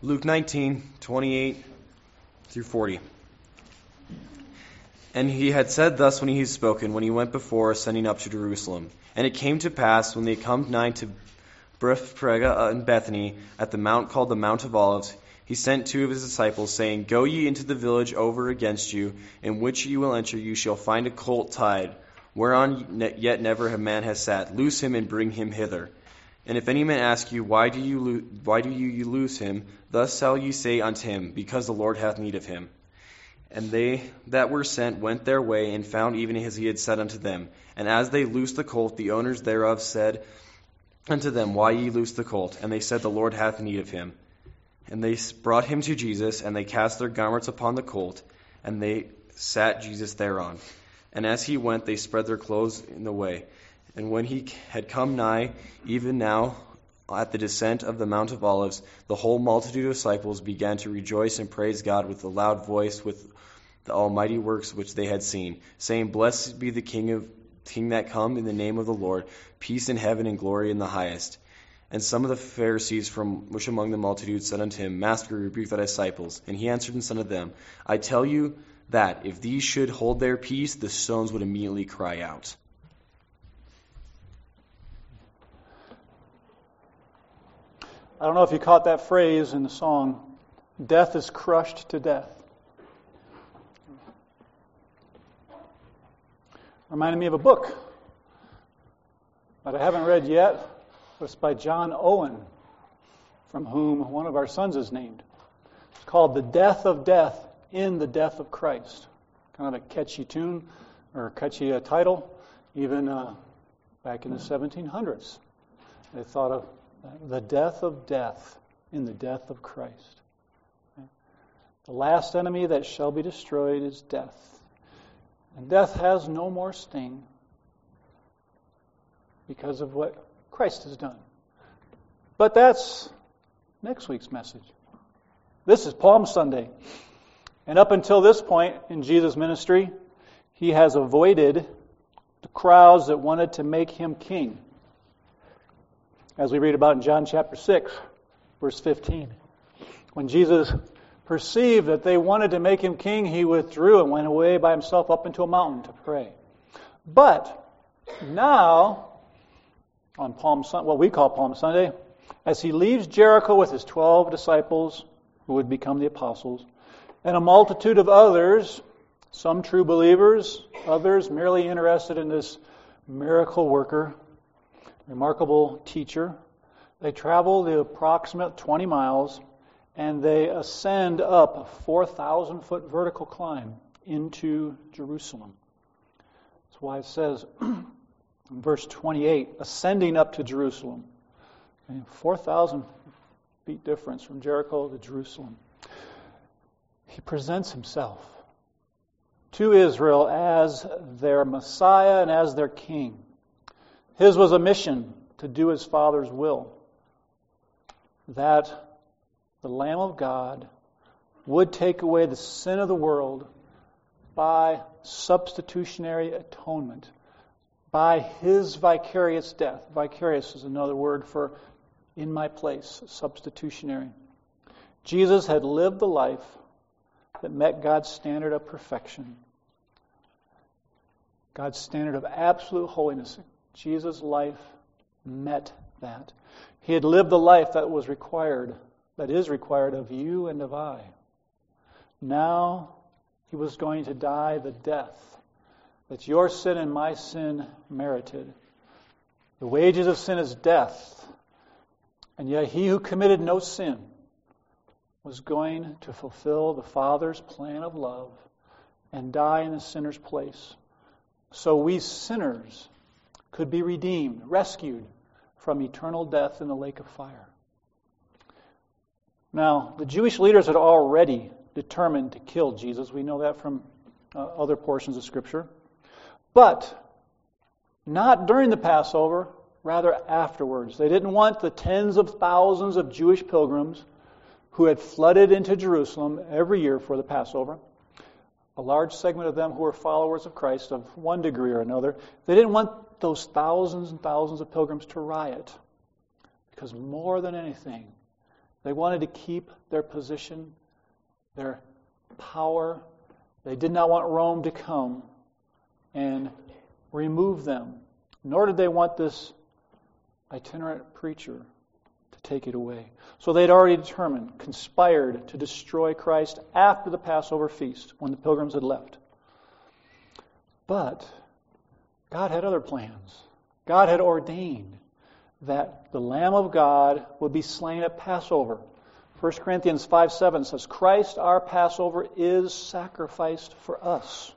Luke 19:28 through 40. And he had said thus when he had spoken, when he went before, ascending up to Jerusalem. And it came to pass, when they come nigh to Bethphage and Bethany, at the mount called the Mount of Olives, he sent two of his disciples, saying, Go ye into the village over against you, in which ye will enter, you shall find a colt tied, whereon yet never a man has sat. Loose him and bring him hither. And if any man ask you, Why do you loose him? Thus shall ye say unto him, Because the Lord hath need of him. And they that were sent went their way, and found even as he had said unto them. And as they loosed the colt, the owners thereof said unto them, Why ye loose the colt? And they said, The Lord hath need of him. And they brought him to Jesus, and they cast their garments upon the colt, and they sat Jesus thereon. And as he went, they spread their clothes in the way. And when he had come nigh, even now, at the descent of the Mount of Olives, the whole multitude of disciples began to rejoice and praise God with a loud voice with the almighty works which they had seen, saying, Blessed be the King that come in the name of the Lord, peace in heaven and glory in the highest. And some of the Pharisees which among the multitude said unto him, Master, rebuke thy disciples. And he answered and said unto them, I tell you that if these should hold their peace, the stones would immediately cry out. I don't know if you caught that phrase in the song, death is crushed to death. Reminded me of a book that I haven't read yet. It's by John Owen, from whom one of our sons is named. It's called The Death of Death in the Death of Christ. Kind of a catchy tune, or catchy title, even back in the 1700s. They thought of the death of death in the death of Christ. The last enemy that shall be destroyed is death. And death has no more sting because of what Christ has done. But that's next week's message. This is Palm Sunday. And up until this point in Jesus' ministry, he has avoided the crowds that wanted to make him king. As we read about in John chapter 6, verse 15. When Jesus perceived that they wanted to make him king, he withdrew and went away by himself up into a mountain to pray. But now, on Palm Sunday, what we call Palm Sunday, as he leaves Jericho with his 12 disciples, who would become the apostles, and a multitude of others, some true believers, others merely interested in this miracle worker, remarkable teacher, they travel the approximate 20 miles, and they ascend up a 4,000-foot vertical climb into Jerusalem. That's why it says in verse 28, ascending up to Jerusalem. 4,000 feet difference from Jericho to Jerusalem. He presents himself to Israel as their Messiah and as their king. His was a mission to do his Father's will, that the Lamb of God would take away the sin of the world by substitutionary atonement, by his vicarious death. Vicarious is another word for in my place, substitutionary. Jesus had lived the life that met God's standard of perfection, God's standard of absolute holiness. Jesus' life met that. He had lived the life that was required, that is required of you and of I. Now he was going to die the death that your sin and my sin merited. The wages of sin is death. And yet he who committed no sin was going to fulfill the Father's plan of love and die in the sinner's place. So we sinners could be redeemed, rescued from eternal death in the lake of fire. Now, the Jewish leaders had already determined to kill Jesus. We know that from other portions of Scripture. But not during the Passover, rather afterwards. They didn't want the tens of thousands of Jewish pilgrims who had flooded into Jerusalem every year for the Passover. A large segment of them who were followers of Christ of one degree or another. They didn't want those thousands and thousands of pilgrims to riot. Because more than anything, They wanted to keep their position, their power. They did not want Rome to come and remove them, nor did they want this itinerant preacher to take it away. So they'd already determined, conspired to destroy Christ after the Passover feast, when the pilgrims had left. But God had other plans. God had ordained that the Lamb of God would be slain at Passover. 1 Corinthians 5:7 says, Christ our Passover is sacrificed for us.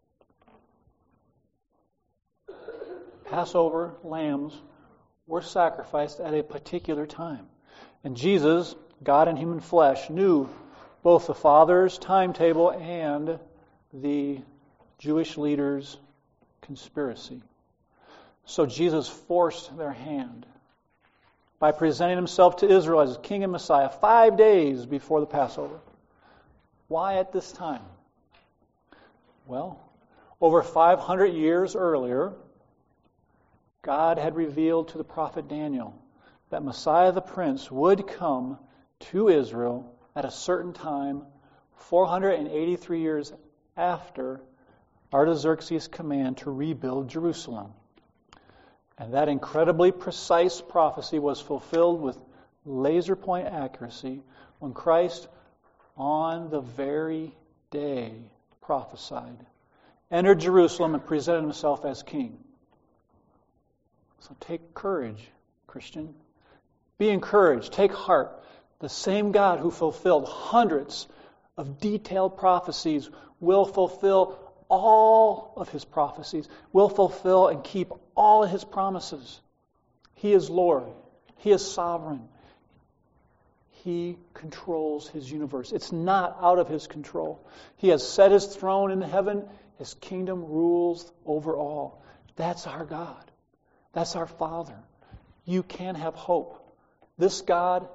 Passover lambs were sacrificed at a particular time. And Jesus, God in human flesh, knew both the Father's timetable and the Jewish leaders' conspiracy. So Jesus forced their hand by presenting himself to Israel as King and Messiah 5 days before the Passover. Why at this time? Well, over 500 years earlier, God had revealed to the prophet Daniel that Messiah the Prince would come to Israel at a certain time, 483 years after Artaxerxes' command to rebuild Jerusalem. And that incredibly precise prophecy was fulfilled with laser point accuracy when Christ, on the very day prophesied, entered Jerusalem and presented himself as king. So take courage, Christian. Be encouraged. Take heart. The same God who fulfilled hundreds of detailed prophecies will fulfill all of his prophecies, will fulfill and keep all of his promises. He is Lord. He is sovereign. He controls his universe. It's not out of his control. He has set his throne in heaven. His kingdom rules over all. That's our God. That's our Father. You can have hope. This God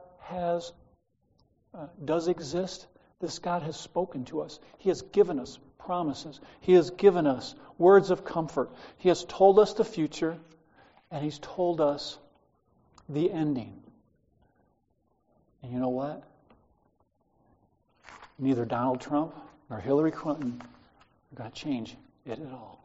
does exist. This God has spoken to us. He has given us promises. He has given us words of comfort. He has told us the future, and He's told us the ending. And you know what? Neither Donald Trump nor Hillary Clinton are going to change it at all.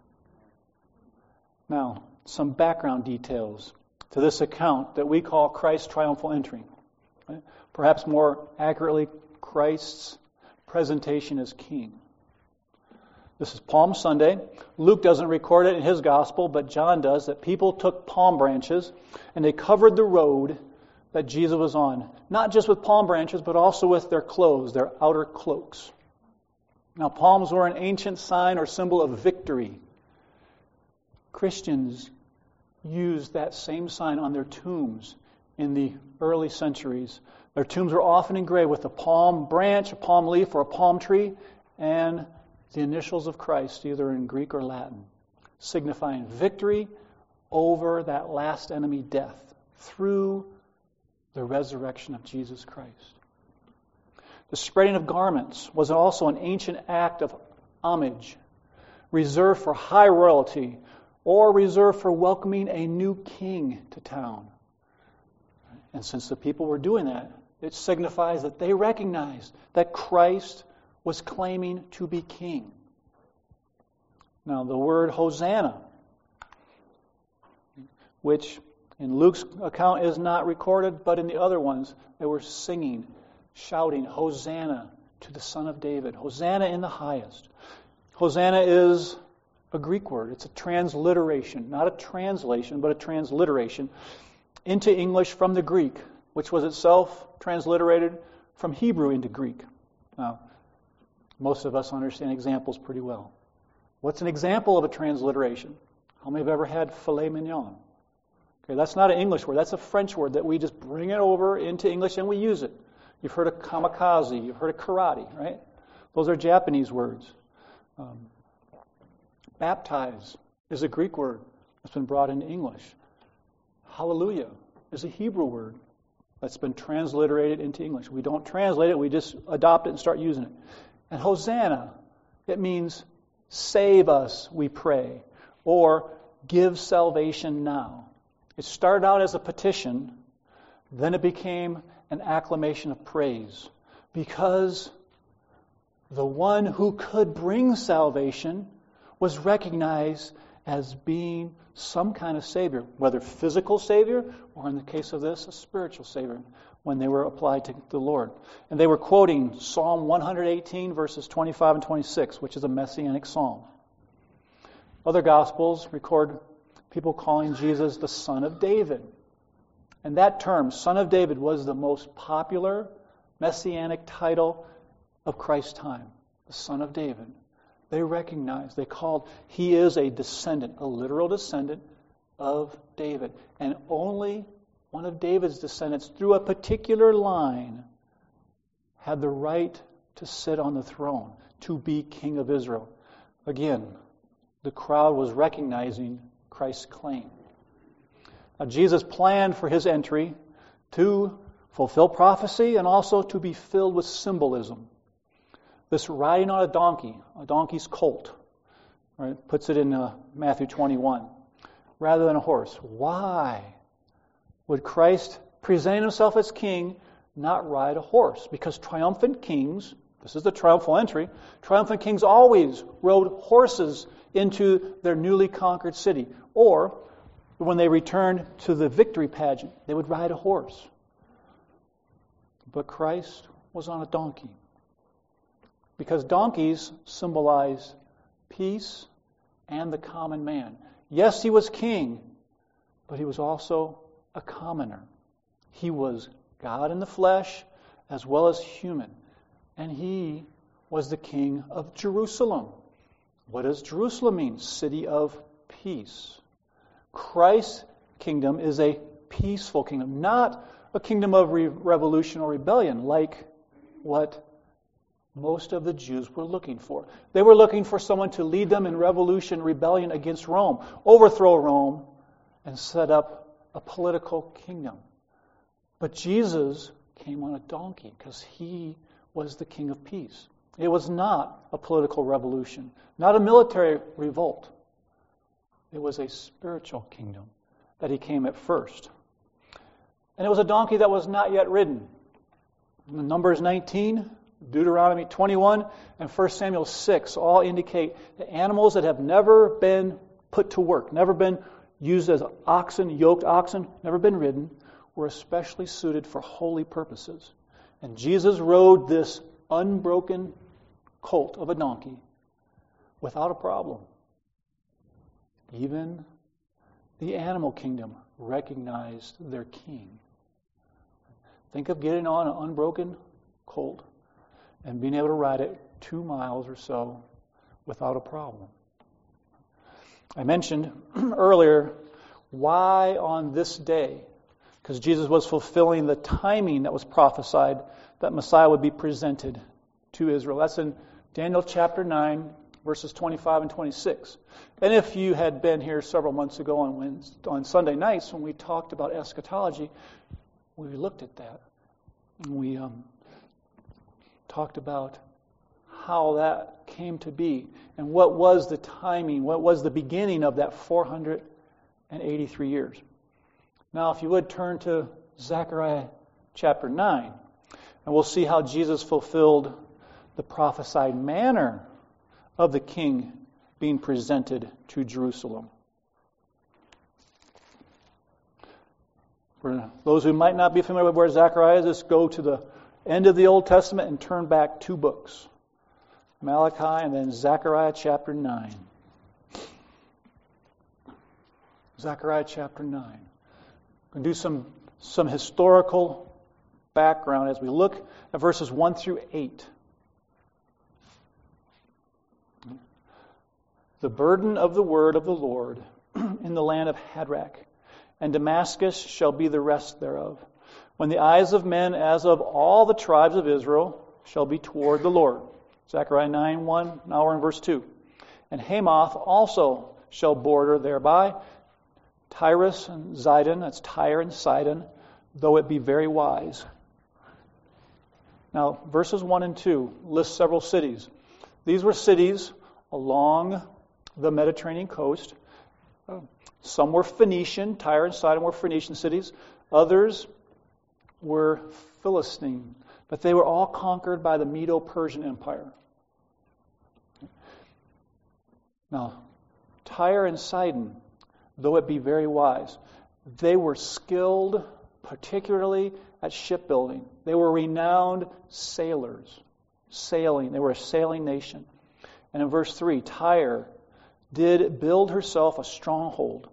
Now, some background details to this account that we call Christ's triumphal entry. Right? Perhaps more accurately, Christ's presentation as king. This is Palm Sunday. Luke doesn't record it in his gospel, but John does, that people took palm branches and they covered the road that Jesus was on. Not just with palm branches, but also with their clothes, their outer cloaks. Now, palms were an ancient sign or symbol of victory. Christians used that same sign on their tombs in the early centuries. Their tombs were often engraved with a palm branch, a palm leaf, or a palm tree, and the initials of Christ, either in Greek or Latin, signifying victory over that last enemy, death, through the resurrection of Jesus Christ. The spreading of garments was also an ancient act of homage, reserved for high royalty, or reserved for welcoming a new king to town. And since the people were doing that, it signifies that they recognized that Christ was claiming to be king. Now, the word Hosanna, which in Luke's account is not recorded, but in the other ones, they were singing, shouting, Hosanna to the Son of David. Hosanna in the highest. Hosanna is a Greek word. It's a transliteration, not a translation, but a transliteration into English from the Greek, which was itself transliterated from Hebrew into Greek. Now, most of us understand examples pretty well. What's an example of a transliteration? How many have ever had filet mignon? Okay, that's not an English word. That's a French word that we just bring it over into English and we use it. You've heard of kamikaze. You've heard of karate, right? Those are Japanese words. Baptize is a Greek word that's been brought into English. Hallelujah is a Hebrew word that's been transliterated into English. We don't translate it, we just adopt it and start using it. And Hosanna, it means save us, we pray, or give salvation now. It started out as a petition, then it became an acclamation of praise, because the one who could bring salvation was recognized as being some kind of Savior, whether physical Savior or, in the case of this, a spiritual Savior, when they were applied to the Lord. And they were quoting Psalm 118, verses 25 and 26, which is a messianic psalm. Other Gospels record people calling Jesus the Son of David. And that term, Son of David, was the most popular messianic title of Christ's time, the Son of David. They recognized, they called, he is a descendant, a literal descendant of David. And only one of David's descendants, through a particular line, had the right to sit on the throne, to be king of Israel. Again, the crowd was recognizing Christ's claim. Now, Jesus planned for his entry to fulfill prophecy and also to be filled with symbolism. This riding on a donkey's colt, right, puts it in Matthew 21, rather than a horse. Why would Christ, presenting himself as king, not ride a horse? Because triumphant kings, this is the triumphal entry, triumphant kings always rode horses into their newly conquered city. Or, when they returned to the victory pageant, they would ride a horse. But Christ was on a donkey. Because donkeys symbolize peace and the common man. Yes, he was king, but he was also a commoner. He was God in the flesh as well as human. And he was the king of Jerusalem. What does Jerusalem mean? City of peace. Christ's kingdom is a peaceful kingdom, not a kingdom of revolution or rebellion like what most of the Jews were looking for. They were looking for someone to lead them in revolution, rebellion against Rome, overthrow Rome, and set up a political kingdom. But Jesus came on a donkey because he was the king of peace. It was not a political revolution, not a military revolt. It was a spiritual kingdom that he came at first. And it was a donkey that was not yet ridden. Numbers 19, Deuteronomy 21, and 1 Samuel 6 all indicate that animals that have never been put to work, never been used as oxen, yoked oxen, never been ridden, were especially suited for holy purposes. And Jesus rode this unbroken colt of a donkey without a problem. Even the animal kingdom recognized their king. Think of getting on an unbroken colt and being able to ride it 2 miles or so without a problem. I mentioned earlier why on this day, because Jesus was fulfilling the timing that was prophesied that Messiah would be presented to Israel. That's in Daniel chapter 9, verses 25 and 26. And if you had been here several months ago on Sunday nights when we talked about eschatology, we looked at that. And we talked about how that came to be and what was the timing, what was the beginning of that 483 years. Now, if you would turn to Zechariah chapter 9, and we'll see how Jesus fulfilled the prophesied manner of the king being presented to Jerusalem. For those who might not be familiar with where Zechariah is, just go to the end of the Old Testament and turn back 2 books. Malachi and then Zechariah chapter 9. Zechariah chapter 9. We're going to do some historical background as we look at verses 1 through 8. The burden of the word of the Lord in the land of Hadrach, and Damascus shall be the rest thereof, when the eyes of men as of all the tribes of Israel shall be toward the Lord. Zechariah 9:1, now we're in verse 2. And Hamath also shall border thereby, Tyrus and Zidon, that's Tyre and Sidon, though it be very wise. Now, verses 1 and 2 list several cities. These were cities along the Mediterranean coast. Some were Phoenician. Tyre and Sidon were Phoenician cities. Others were Philistine, but they were all conquered by the Medo-Persian Empire. Now, Tyre and Sidon, though it be very wise, they were skilled, particularly at shipbuilding. They were renowned sailors, sailing. They were a sailing nation. And in verse 3, Tyre did build herself a stronghold.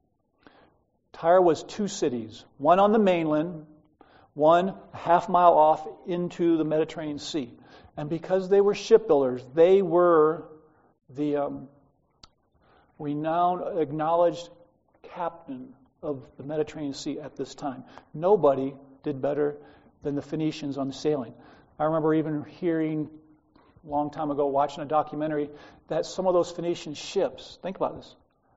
Tyre was two cities, one on the mainland, one a half mile off into the Mediterranean Sea. And because they were shipbuilders, they were the renowned, acknowledged captain of the Mediterranean Sea at this time. Nobody did better than the Phoenicians on the sailing. I remember even hearing a long time ago, watching a documentary, that some of those Phoenician ships, think about this,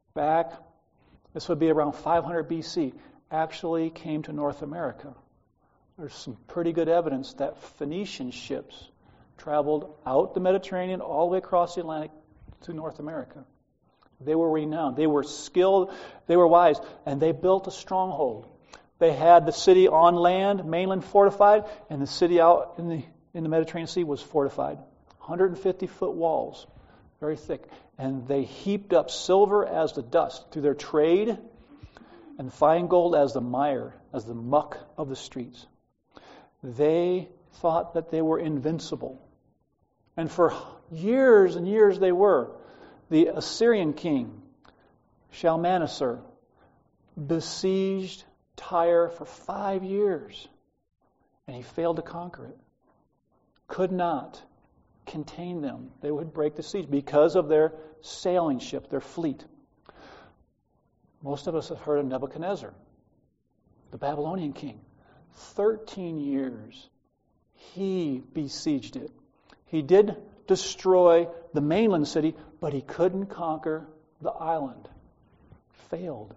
this would be around 500 BC, actually came to North America. There's some pretty good evidence that Phoenician ships traveled out the Mediterranean all the way across the Atlantic to North America. They were renowned. They were skilled. They were wise. And they built a stronghold. They had the city on land, mainland fortified, and the city out in the Mediterranean Sea was fortified. 150-foot walls, very thick. And they heaped up silver as the dust through their trade, and fine gold as the mire, as the muck of the streets. They thought that they were invincible. And for years and years they were. The Assyrian king, Shalmaneser, besieged Tyre for 5 years, and he failed to conquer it. Could not contain them. They would break the siege because of their sailing ship, their fleet. Most of us have heard of Nebuchadnezzar, the Babylonian king. 13 years he besieged it. He did destroy the mainland city, but he couldn't conquer the island. Failed.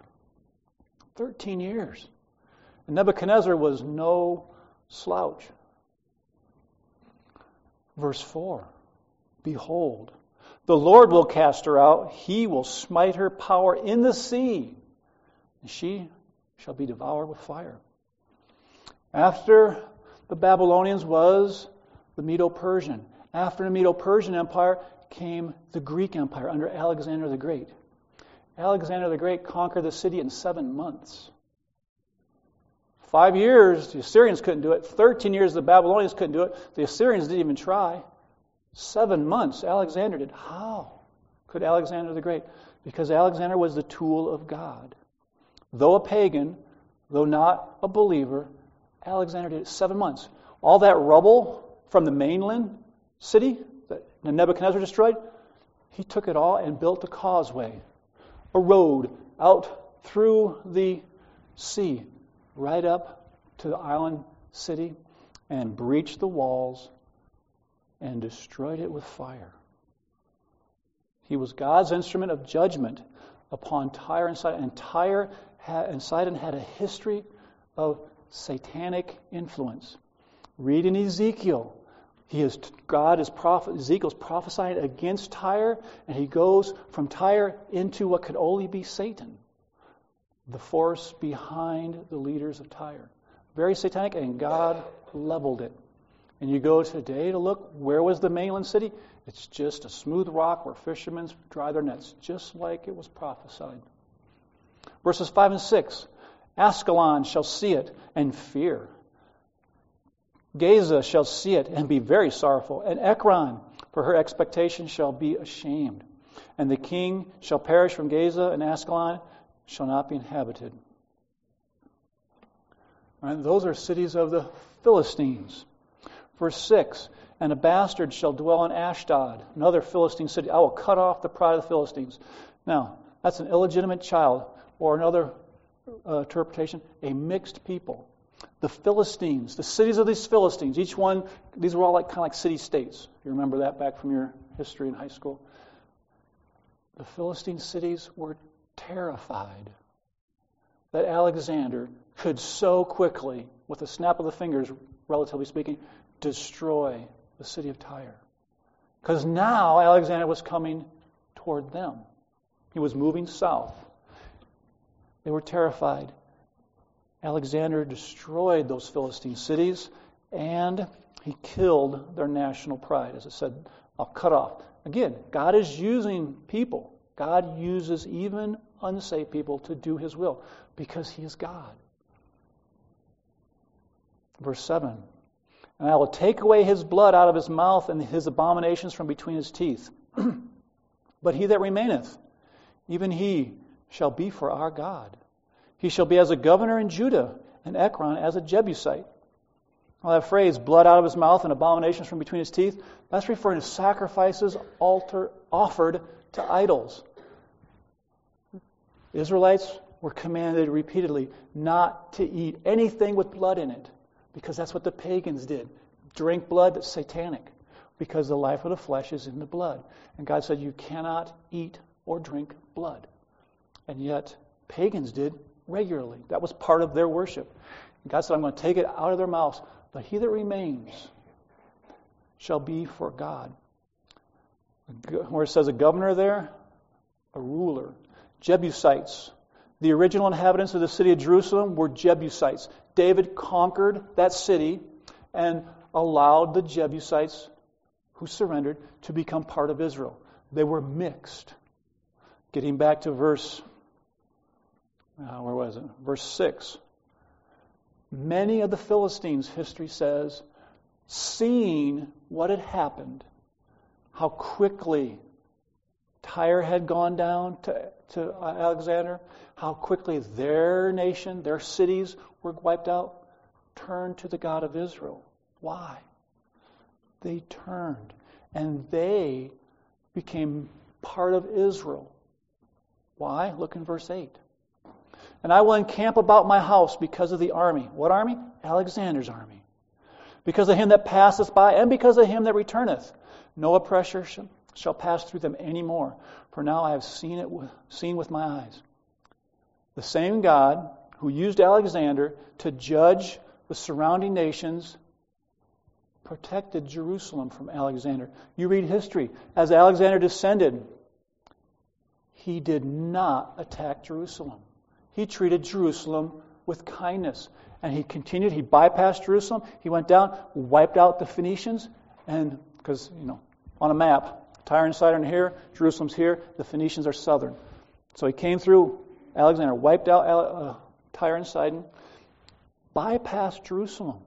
13 years. And Nebuchadnezzar was no slouch. Verse 4, behold, the Lord will cast her out. He will smite her power in the sea, and she shall be devoured with fire. After the Babylonians was the Medo-Persian. After the Medo-Persian Empire came the Greek Empire under Alexander the Great. Alexander the Great conquered the city in 7 months. 5 years, the Assyrians couldn't do it. 13 years, the Babylonians couldn't do it. The Assyrians didn't even try. 7 months, Alexander did. How could Alexander the Great? Because Alexander was the tool of God. Though a pagan, though not a believer, Alexander did it 7 months. All that rubble from the mainland city that Nebuchadnezzar destroyed, he took it all and built a causeway, a road out through the sea, right up to the island city, and breached the walls and destroyed it with fire. He was God's instrument of judgment upon Tyre and Sidon. And Tyre and Sidon had a history of satanic influence. Read in Ezekiel. Ezekiel's prophesying against Tyre, and he goes from Tyre into what could only be Satan, the force behind the leaders of Tyre. Very satanic, and God leveled it. And you go today to look, where was the mainland city? It's just a smooth rock where fishermen dry their nets, just like it was prophesied. Verses 5 and 6, Ascalon shall see it and fear. Gaza shall see it and be very sorrowful, and Ekron, for her expectation, shall be ashamed. And the king shall perish from Gaza, and Ascalon shall not be inhabited. And those are cities of the Philistines. Verse 6, and a bastard shall dwell in Ashdod, another Philistine city. I will cut off the pride of the Philistines. Now, that's an illegitimate child, or another interpretation, a mixed people. The Philistines, the cities of these Philistines, each one, these were all kind of like city-states. You remember that back from your history in high school? The Philistine cities were terrified that Alexander could so quickly, with a snap of the fingers, relatively speaking, destroy the city of Tyre. Because now Alexander was coming toward them. He was moving south. They were terrified. Alexander destroyed those Philistine cities, and he killed their national pride. As I said, I'll cut off. Again, God is using people. God uses even unsaved people to do His will because He is God. Verse 7. And I will take away his blood out of his mouth and his abominations from between his teeth. But he that remaineth, even he shall be for our God. He shall be as a governor in Judah, and Ekron as a Jebusite. Well, that phrase, blood out of his mouth and abominations from between his teeth, that's referring to sacrifices offered to idols. Israelites were commanded repeatedly not to eat anything with blood in it, because that's what the pagans did. Drink blood, that's satanic, because the life of the flesh is in the blood. And God said you cannot eat or drink blood. And yet, pagans did regularly. That was part of their worship. And God said, I'm going to take it out of their mouths. But he that remains shall be for God. Where it says a governor there, a ruler. Jebusites. The original inhabitants of the city of Jerusalem were Jebusites. David conquered that city and allowed the Jebusites who surrendered to become part of Israel. They were mixed. Getting back to verse 6. Many of the Philistines, history says, seeing what had happened, how quickly Tyre had gone down to Alexander, how quickly their nation, their cities were wiped out, turned to the God of Israel. Why? They turned, and they became part of Israel. Why? Look in verse 8. And I will encamp about my house because of the army. What army? Alexander's army. Because of him that passeth by, and because of him that returneth. No oppressor shall pass through them any more. For now I have seen with my eyes. The same God who used Alexander to judge the surrounding nations protected Jerusalem from Alexander. You read history. As Alexander descended, he did not attack Jerusalem. He treated Jerusalem with kindness. And he continued. He bypassed Jerusalem. He went down, wiped out the Phoenicians. And because, on a map, Tyre and Sidon are here, Jerusalem's here, the Phoenicians are southern. So he came through, Alexander wiped out Tyre and Sidon, bypassed Jerusalem,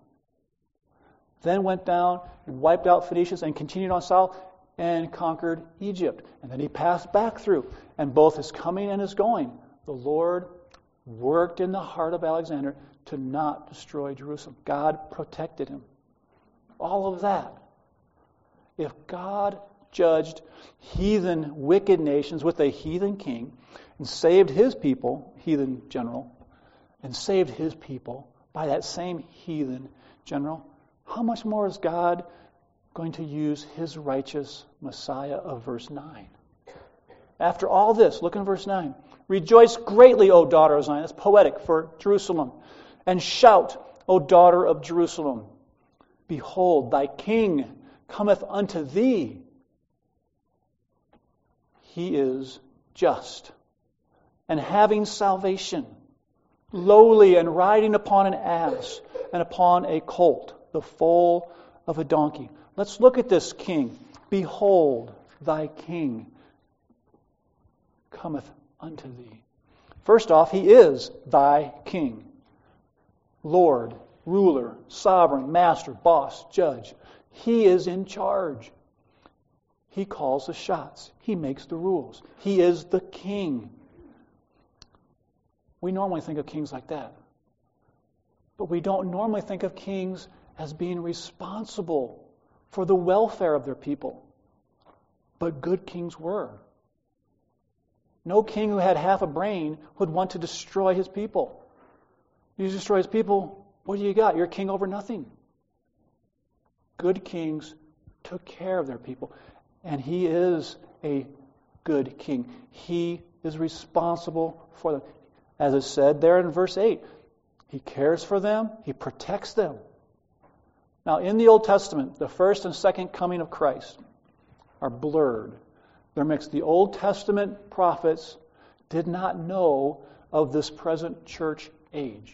then went down and wiped out Phoenicians and continued on south and conquered Egypt. And then he passed back through. And both his coming and his going, the Lord worked in the heart of Alexander to not destroy Jerusalem. God protected him. All of that. If God judged heathen, wicked nations with a heathen king and saved his people, heathen general, and saved his people by that same heathen general, how much more is God going to use his righteous Messiah of verse 9? After all this, look in verse 9. Rejoice greatly, O daughter of Zion. That's poetic for Jerusalem. And shout, O daughter of Jerusalem. Behold, thy king cometh unto thee. He is just and having salvation, lowly and riding upon an ass and upon a colt, the foal of a donkey. Let's look at this king. Behold, thy king cometh unto thee. First off, he is thy king. Lord, ruler, sovereign, master, boss, judge. He is in charge. He calls the shots. He makes the rules. He is the king. We normally think of kings like that. But we don't normally think of kings as being responsible for the welfare of their people. But good kings were. No king who had half a brain would want to destroy his people. You destroy his people, what do you got? You're a king over nothing. Good kings took care of their people. And he is a good king. He is responsible for them. As it said there in verse 8, he cares for them, he protects them. Now, in the Old Testament, the first and second coming of Christ are blurred. They're mixed. The Old Testament prophets did not know of this present church age.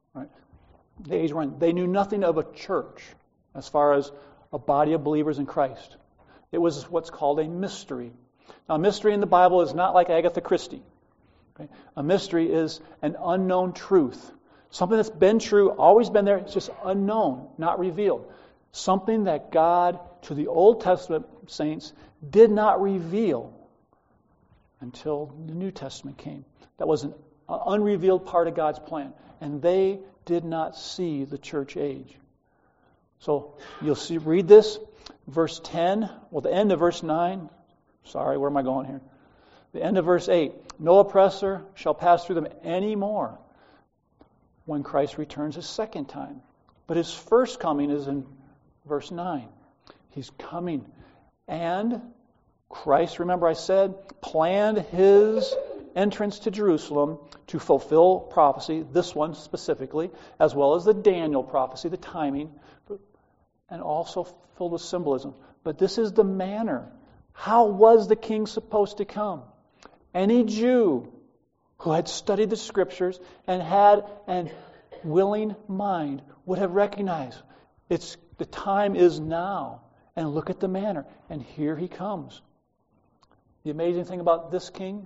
Right? The age we're in. They knew nothing of a church as far as a body of believers in Christ. It was what's called a mystery. Now, a mystery in the Bible is not like Agatha Christie. Okay? A mystery is an unknown truth. Something that's been true, always been there, it's just unknown, not revealed. Something that God, to the Old Testament saints, did not reveal until the New Testament came. That was an unrevealed part of God's plan. And they did not see the church age. So you'll read this, verse 10, the end of verse 9. Sorry, where am I going here? The end of verse 8. No oppressor shall pass through them anymore when Christ returns a second time. But his first coming is in verse 9. He's coming. And Christ, remember I said, planned his entrance to Jerusalem to fulfill prophecy, this one specifically, as well as the Daniel prophecy, the timing, and also filled with symbolism. But this is the manner. How was the king supposed to come? Any Jew who had studied the Scriptures and had an willing mind would have recognized the time is now. And look at the manner. And here he comes. The amazing thing about this king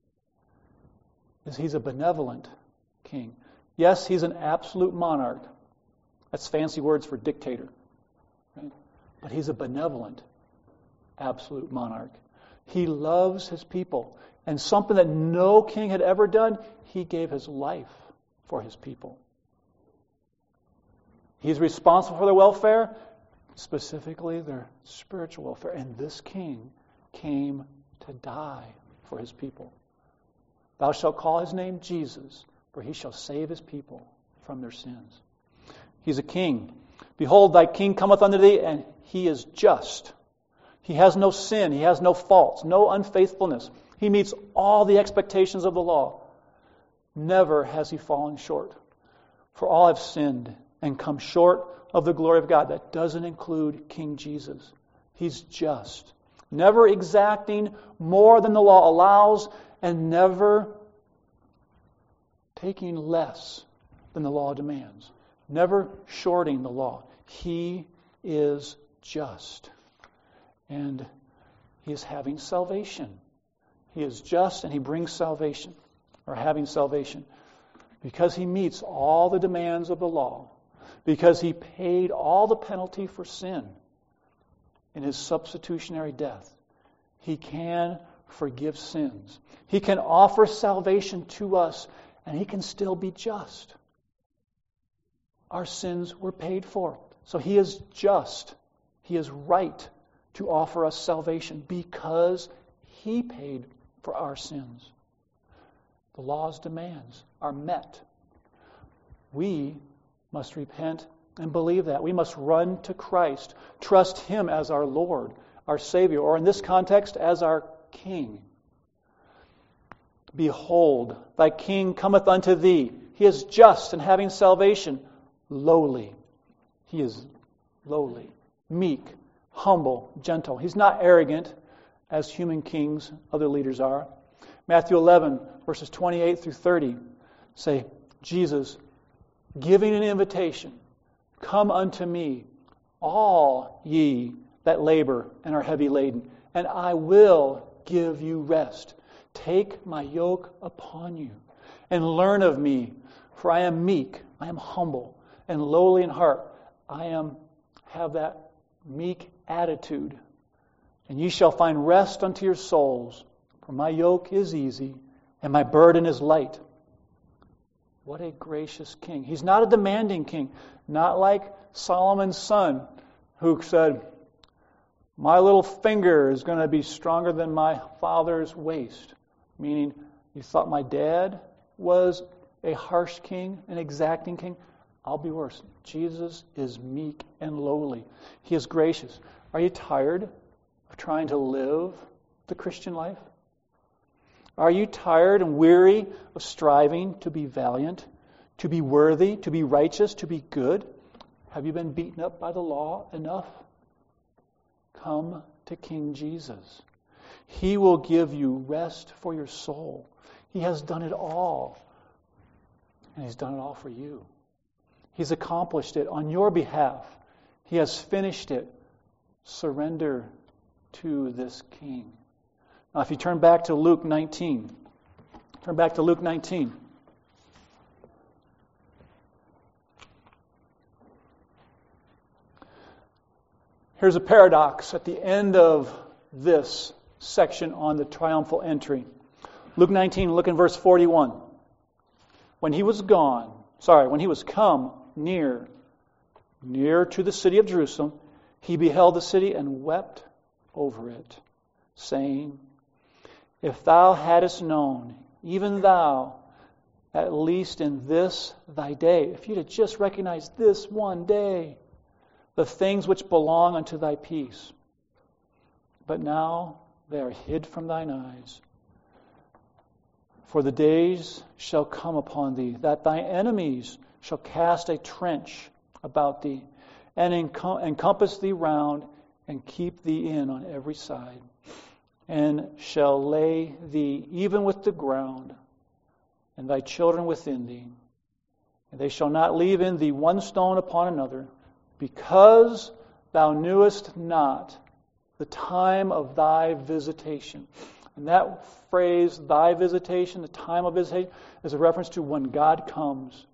is he's a benevolent king. Yes, he's an absolute monarch. That's fancy words for dictator. Right? But he's a benevolent, absolute monarch. He loves his people. And something that no king had ever done, he gave his life for his people. He's responsible for their welfare, specifically their spiritual welfare. And this king came to die for his people. Thou shalt call his name Jesus, for he shall save his people from their sins. He's a king. Behold, thy king cometh unto thee, and he is just. He has no sin. He has no faults, no unfaithfulness. He meets all the expectations of the law. Never has he fallen short. For all have sinned and come short of the glory of God. That doesn't include King Jesus. He's just. Never exacting more than the law allows, and never taking less than the law demands. Never shorting the law. He is just. And he is having salvation. He is just and he brings salvation, or having salvation, because he meets all the demands of the law, because he paid all the penalty for sin in his substitutionary death. He can forgive sins. He can offer salvation to us, and he can still be just. Our sins were paid for. So he is just. He is right to offer us salvation because he paid for our sins. The law's demands are met. We must repent and believe that. We must run to Christ, trust him as our Lord, our Savior, or in this context, as our King. Behold, thy King cometh unto thee. He is just and having salvation, lowly. He is lowly, meek, humble, gentle. He's not arrogant as human kings, other leaders are. Matthew 11, verses 28 through 30 say, Jesus giving an invitation, come unto me, all ye that labor and are heavy laden, and I will give you rest. Take my yoke upon you and learn of me, for I am meek, I am humble, and lowly in heart. I have that meek attitude. And ye shall find rest unto your souls, for my yoke is easy and my burden is light. What a gracious king. He's not a demanding king, not like Solomon's son, who said, my little finger is going to be stronger than my father's waist. Meaning, you thought my dad was a harsh king, an exacting king? I'll be worse. Jesus is meek and lowly. He is gracious. Are you tired of trying to live the Christian life? Are you tired and weary of striving to be valiant, to be worthy, to be righteous, to be good? Have you been beaten up by the law enough? Come to King Jesus. He will give you rest for your soul. He has done it all. And he's done it all for you. He's accomplished it on your behalf. He has finished it. Surrender to this King. Now, if you turn back to Luke 19. Turn back to Luke 19. Here's a paradox at the end of this section on the triumphal entry. Luke 19, look in verse 41. When he was come near to the city of Jerusalem, he beheld the city and wept over it, saying, If thou hadst known, even thou, at least in this thy day, if you'd have just recognized this one day, the things which belong unto thy peace. But now they are hid from thine eyes. For the days shall come upon thee, that thy enemies shall cast a trench about thee, and encompass thee round, and keep thee in on every side, and shall lay thee even with the ground, and thy children within thee. And they shall not leave in thee one stone upon another, because thou knewest not the time of thy visitation. And that phrase, thy visitation, the time of visitation, is a reference to when God comes.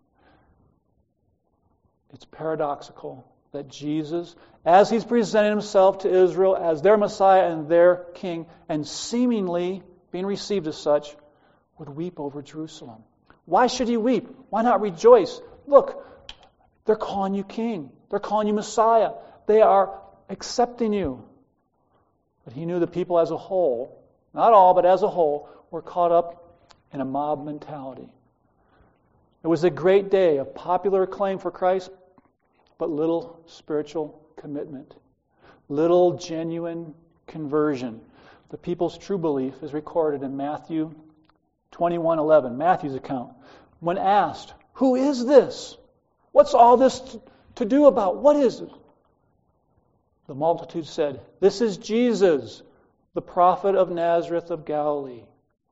It's paradoxical that Jesus, as He's presented Himself to Israel as their Messiah and their King, and seemingly being received as such, would weep over Jerusalem. Why should He weep? Why not rejoice? Look, they're calling you King. They're calling you Messiah. They are accepting you. But He knew the people as a whole, not all, but as a whole, were caught up in a mob mentality. It was a great day of popular acclaim for Christ, but little spiritual commitment, little genuine conversion. The people's true belief is recorded in Matthew 21:11, Matthew's account. When asked, "Who is this? What's all this to do about? What is it?" The multitude said, "This is Jesus, the prophet of Nazareth of Galilee."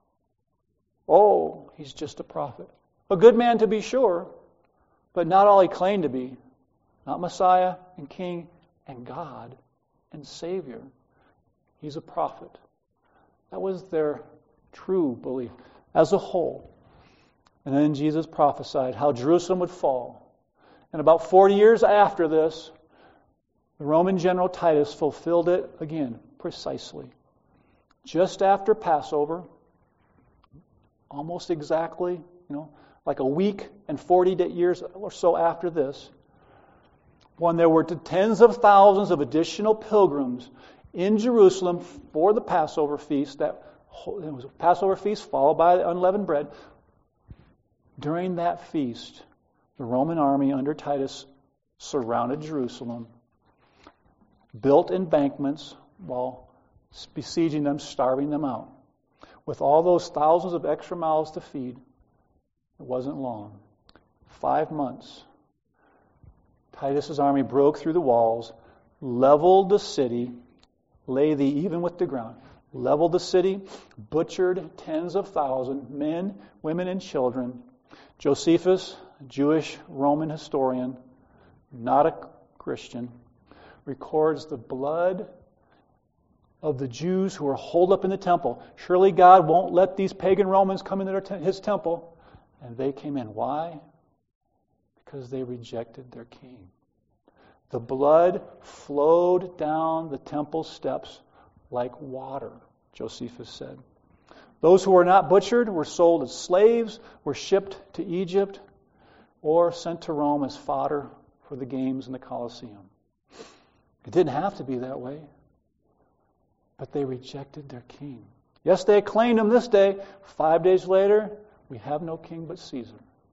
Oh, he's just a prophet. A good man to be sure, but not all he claimed to be. Not Messiah and King and God and Savior. He's a prophet. That was their true belief as a whole. And then Jesus prophesied how Jerusalem would fall. And about 40 years after this, the Roman general Titus fulfilled it again, precisely. Just after Passover, almost exactly, like a week and 40 years or so after this, when there were tens of thousands of additional pilgrims in Jerusalem for the Passover feast, it was a Passover feast followed by the unleavened bread. During that feast, the Roman army under Titus surrounded Jerusalem, built embankments while besieging them, starving them out. With all those thousands of extra mouths to feed, it wasn't long. 5 months. Titus's army broke through the walls, leveled the city, lay thee even with the ground. Leveled the city, butchered tens of thousands, men, women, and children. Josephus, a Jewish Roman historian, not a Christian, records the blood of the Jews who were holed up in the temple. Surely God won't let these pagan Romans come into His temple. And they came in. Why? Because they rejected their king. The blood flowed down the temple steps like water, Josephus said. Those who were not butchered were sold as slaves, were shipped to Egypt, or sent to Rome as fodder for the games in the Colosseum. It didn't have to be that way, but they rejected their king. Yes, they acclaimed him this day. 5 days later, we have no king but Caesar.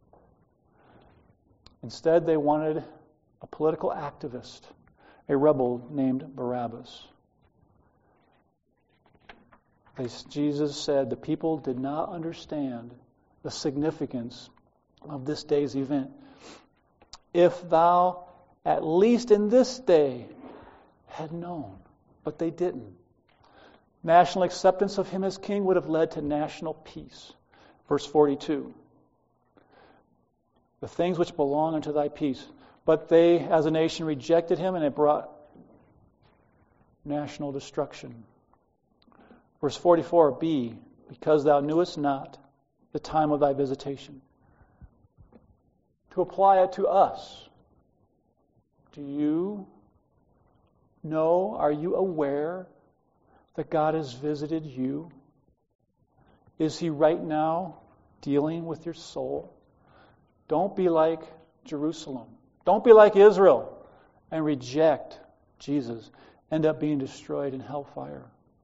Instead, they wanted a political activist, a rebel named Barabbas. Jesus said the people did not understand the significance of this day's event. If thou, at least in this day, had known. But they didn't. National acceptance of him as king would have led to national peace. Verse 42. the things which belong unto thy peace. But they, as a nation, rejected him, and it brought national destruction. Verse 44b, because thou knewest not the time of thy visitation. To apply it to us, do you know, are you aware that God has visited you? Is He right now dealing with your soul? Don't be like Jerusalem. Don't be like Israel and reject Jesus. End up being destroyed in hellfire.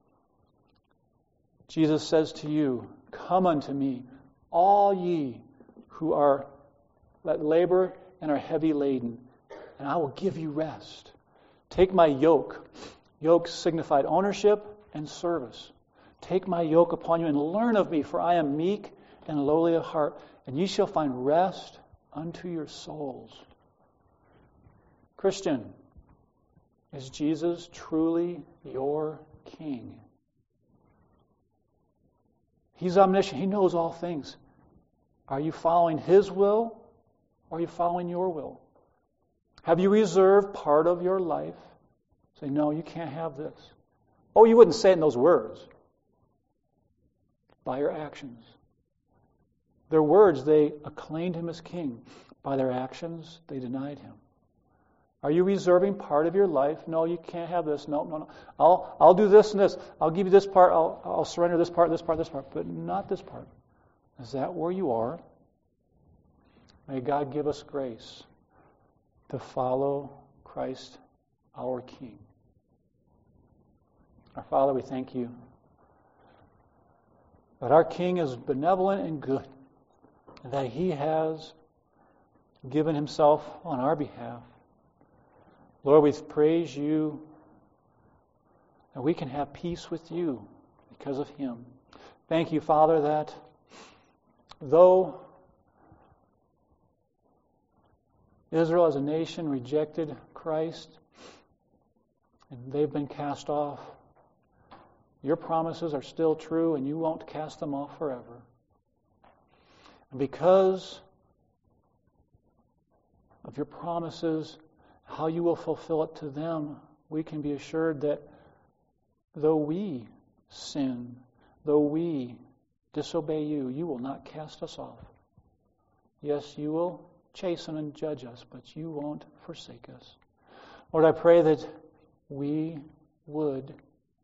Jesus says to you, come unto me, all ye who are that labor and are heavy laden, and I will give you rest. Take my yoke. Yoke signified ownership and service. Take my yoke upon you and learn of me, for I am meek and lowly of heart, and ye shall find rest unto your souls. Christian, is Jesus truly your King? He's omniscient. He knows all things. Are you following His will, or are you following your will? Have you reserved part of your life? Say, no, you can't have this. Oh, you wouldn't say it in those words. By your actions. Their words, they acclaimed Him as King. By their actions, they denied Him. Are you reserving part of your life? No, you can't have this. No. I'll do this and this. I'll give you this part. I'll surrender this part, but not this part. Is that where you are? May God give us grace to follow Christ, our King. Our Father, we thank you that our King is benevolent and good, and that He has given Himself on our behalf. Lord, we praise you that we can have peace with you because of Him. Thank you, Father, that though Israel as a nation rejected Christ and they've been cast off, your promises are still true and you won't cast them off forever. And because of your promises, how you will fulfill it to them, we can be assured that though we sin, though we disobey you, you will not cast us off. Yes, you will chasten and judge us, but you won't forsake us. Lord, I pray that we would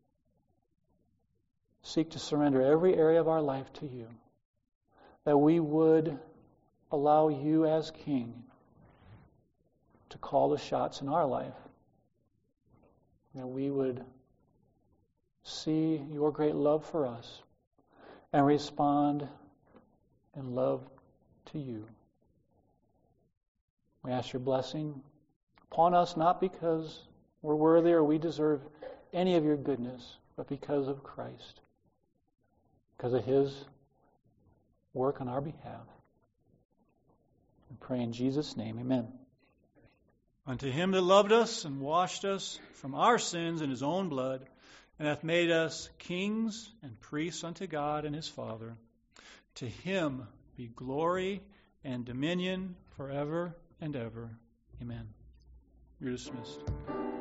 seek to surrender every area of our life to you, that we would allow you as King to call the shots in our life, that we would see your great love for us and respond in love to you. We ask your blessing upon us, not because we're worthy or we deserve any of your goodness, but because of Christ, because of His work on our behalf. We pray in Jesus' name, amen. Unto Him that loved us and washed us from our sins in His own blood, and hath made us kings and priests unto God and His Father, to Him be glory and dominion forever and ever. Amen. You're dismissed.